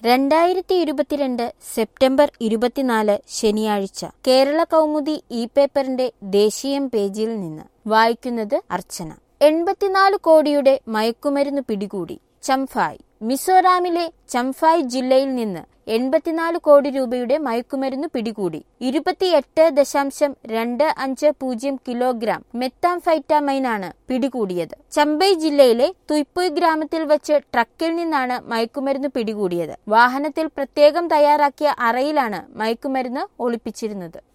2022 September 24 ശനിയാഴ്ച കേരള കൗമുദി പേപ്പറിന്റെ ദേശീയം പേജിൽ നിന്ന് വായിക്കുന്നത് അർച്ചന. 84 കോടിയുടെ മയക്കുമരുന്ന് പിടികൂടി. ചംഫായ്. മിസോറാമിലെ ചംഫായ് ജില്ലയിൽ നിന്ന് 84 കോടി രൂപയുടെ മയക്കുമരുന്ന് പിടികൂടി. 28.25 കിലോഗ്രാം മെത്താംഫൈറ്റാമൈനാണ് പിടികൂടിയത്. ചമ്പൈ ജില്ലയിലെ തുയ്പുയ് ഗ്രാമത്തിൽ വച്ച് ട്രക്കിൽ നിന്നാണ് മയക്കുമരുന്ന് പിടികൂടിയത്. വാഹനത്തിൽ പ്രത്യേകം തയ്യാറാക്കിയ അറയിലാണ് മയക്കുമരുന്ന് ഒളിപ്പിച്ചിരുന്നത്.